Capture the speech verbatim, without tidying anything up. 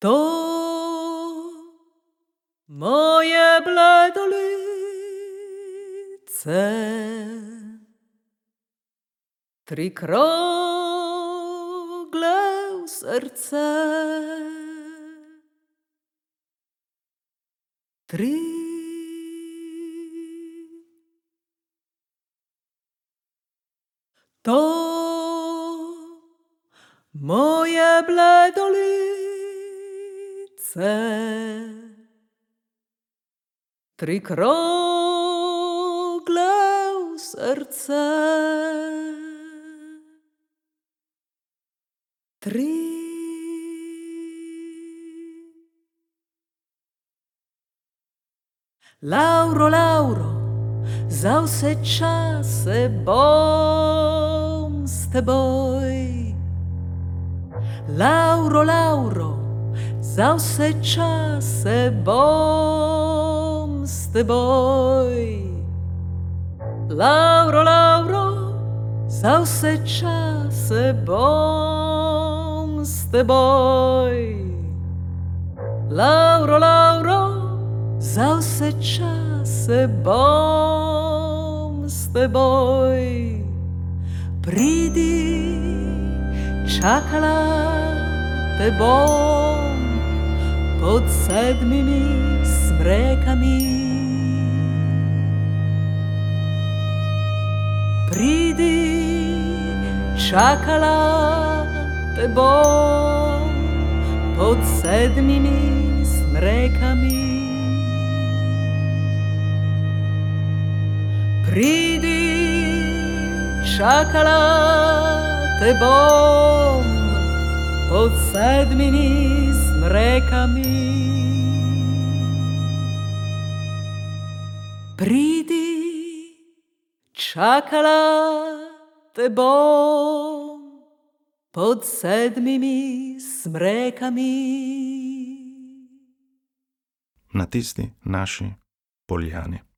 To moje bledolice, tri krogle v srce, tri. To moje bledolice, tri krogle v srce, tri. Lauro, Lauro, za vse čase bom s teboj. Lauro, Lauro, za vse čase bom s teboj. Lauro, Lauro, za vse čase bom s teboj. Lauro, Lauro, za vse čase bom s teboj. Pridi, čakala te bom pod sedmimi smrekami. Pridi, čakala te bom pod sedmimi smrekami. Pridi, čakala te bom pod sedmimi smrekami. Pridi, čakala te bom pod sedmimi smrekami. Na tisti naši poljani.